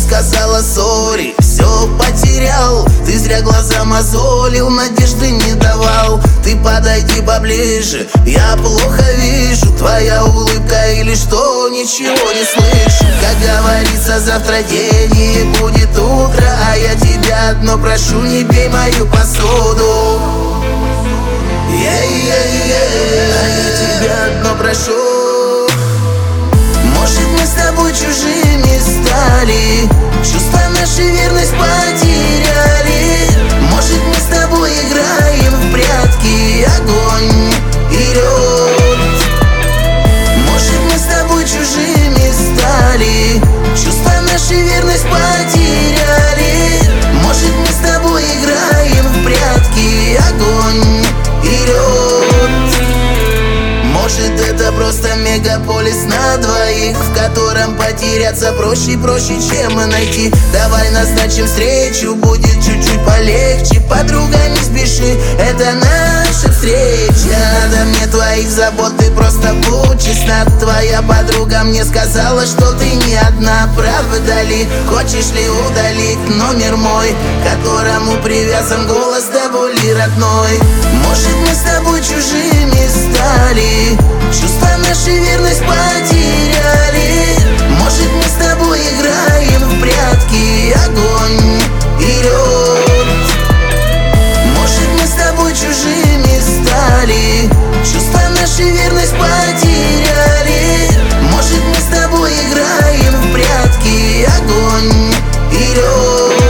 сказала сори, все потерял. Ты зря глаза мозолил, надежды не давал. Ты подойди поближе, я плохо вижу. Твоя улыбка или что, ничего не слышу. Как говорится, завтра день и будет утро, а я тебя одно прошу, не бей мою посуду. А я тебя одно прошу. Может, мы с тобой чужими стали, чувства наши верность потеряли. Может, мы с тобой играем в прятки, огонь и лед. Может, мы с тобой чужими стали, чувства наши верность потеряли. Может, мы с тобой играем в прятки, огонь и лед. Может, это просто мегаполис на двоих, в котором потеряться проще и проще, чем найти. Давай назначим встречу, будет чуть-чуть полегче. Подруга, не спеши, это наша встреча. Надо мне твоих забот, ты просто будь честна. Твоя подруга мне сказала, что ты не одна. Правда ли? Хочешь ли удалить номер мой, к которому привязан голос до боли родной? Может, мы с тобой чужими стали, чувства наши верность потеряли. Может, мы с тобой играем в прятки, огонь и лед. Может, мы с тобой чужими стали, чувства наши верность потеряли. Может, мы с тобой играем в прятки, огонь и лед.